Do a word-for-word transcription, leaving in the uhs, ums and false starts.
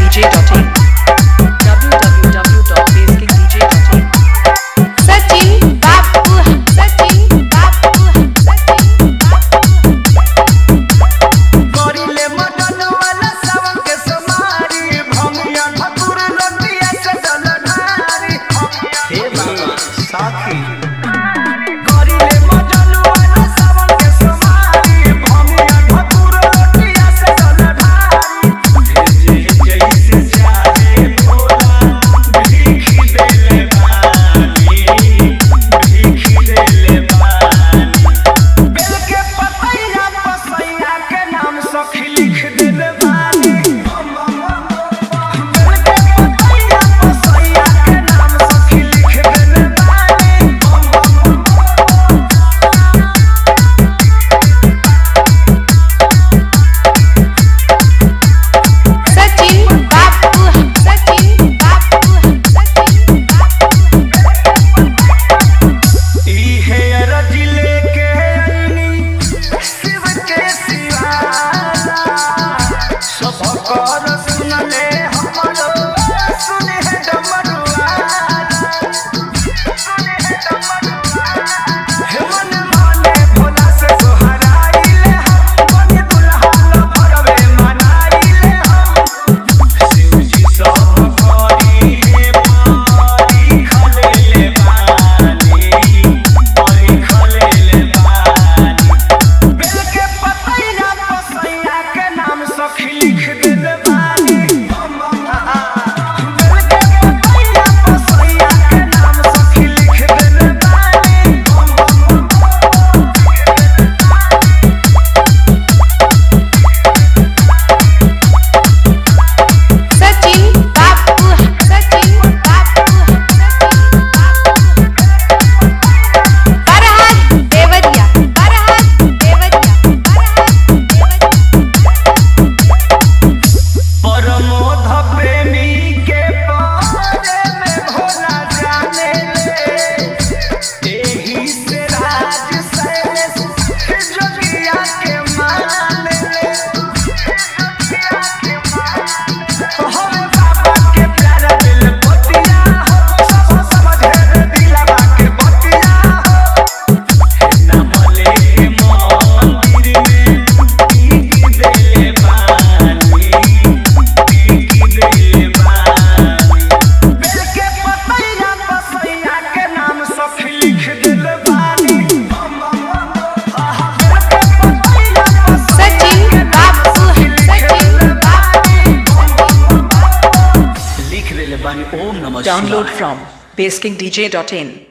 D J dot in w w w dot bass king d j dot in Sachin Babu Sachin Babu Sachin करिले मदन वाला सावन के समारी भमिया ठाकुर लटिया से जलधारी हे बाबा साथी करिले मदन वाला सावन के समारी भमिया ठाकुर लटिया से जलधारी जे जैसे चाहे भोला भीख देले बानी भीख देले बानी बेल के पतैया पसैया के नाम सखी लिख देले बानी बेल के पतैया पसैया के नाम सखी लिख देले बानी Sachin Babu Sachin Babu Sachin इहे अरजी लेके आईनी शिव के सिवाला सब कर सुनले हमरो सुने है डमरुआला सुने है डमरुआला हे मन माने भोला से सोहराइले हम बने दुल्हा लो भरवे मनाइले हम शिव जी सब करी हे पारी खलेले बानी पारी खलेले बानी बेल के पतैया पसैया के नाम सखी लिख देले बानी बेल के पतैया पसैया के नाम सखी लिख देले बानी Sachin Babu Sachin Babu Farhad Devaria Farhad Devaria Farhad Devaria परमोध प्रेमी के बारे में भोला जाने ले एही से राज शैलेश जोगिया के मान ले जोगिया के मान हरे बाबा के प्यारा दिल बतिया हो सब समझे रे दिलवा के बतिया हो नाम लेके मंदिर में टीक देले बानी टीक देले बानी बेल के पतैया पसैया के नाम सखी लिख देले बानी आहा बेल के पतैया पसैया Sachin Babu Sachin Babu लिख देले बानी ओम नमः download from bass king d j dot in